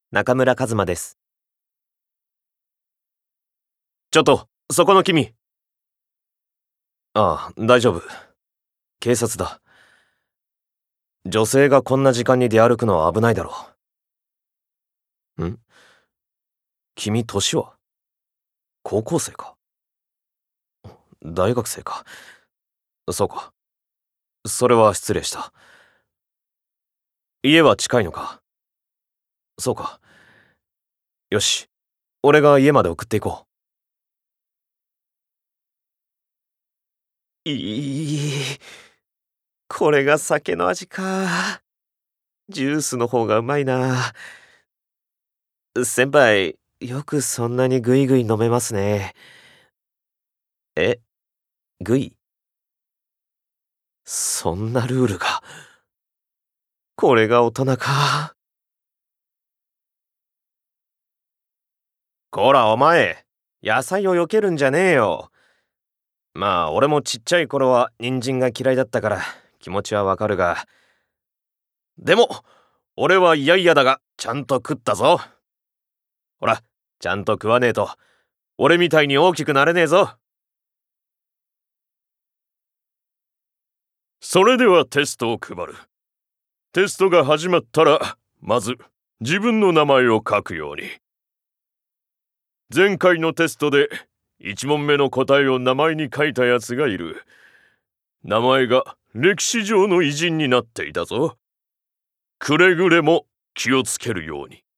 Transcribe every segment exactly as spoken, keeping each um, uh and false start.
中村一馬です。ちょっと、そこの君。ああ、大丈夫。警察だ。女性がこんな時間に出歩くのは危ないだろう。ん？君、年は？高校生か？大学生か？そうか。それは失礼した。家は近いのか？そうか。よし。俺が家まで送っていこう。いい。これが酒の味か。ジュースの方がうまいな。先輩、よくそんなにグイグイ飲めますね。え、グイ？そんなルールが。これが大人か。こらお前、野菜を避けるんじゃねえよ。まあ俺もちっちゃい頃は人参が嫌いだったから気持ちはわかるが、でも俺は嫌々だがちゃんと食ったぞ。ほら、ちゃんと食わねえと俺みたいに大きくなれねえぞ。 それではテストを配る。テストが始まったらまず自分の名前を書くように。前回のテストでいち問目の答えを名前に書いたやつがいる。名前が歴史上の偉人になっていたぞ。くれぐれも気をつけるように。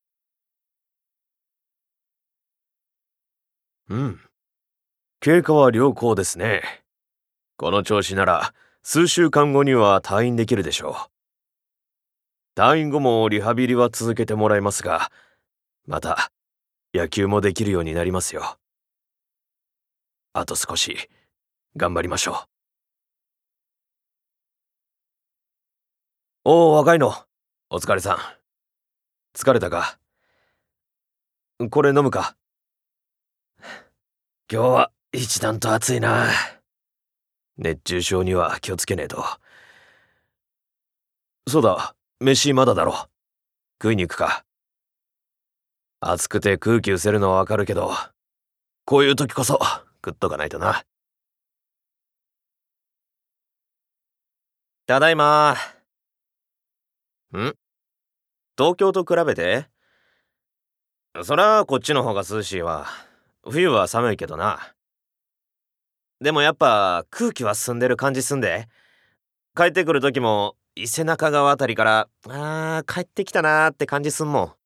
うん。経過は良好ですね。この調子なら数週間後には退院できるでしょう。退院後もリハビリは続けてもらいますが、また野球もできるようになりますよ。あと少し頑張りましょう。おお、若いの。お疲れさん。疲れたか？これ飲むか？今日は一段と暑いな。熱中症には気をつけねえと。そうだ、飯まだだろ。食いに行くか？暑くて空気うせるのはわかるけど、こういう時こそ食っとかないとな。ただいま。ん？東京と比べて？そりゃこっちの方が涼しいわ。冬は寒いけどな。でもやっぱ空気は澄んでる感じすんで。帰ってくる時も伊勢中川あたりから、あー帰ってきたなーって感じすんもん。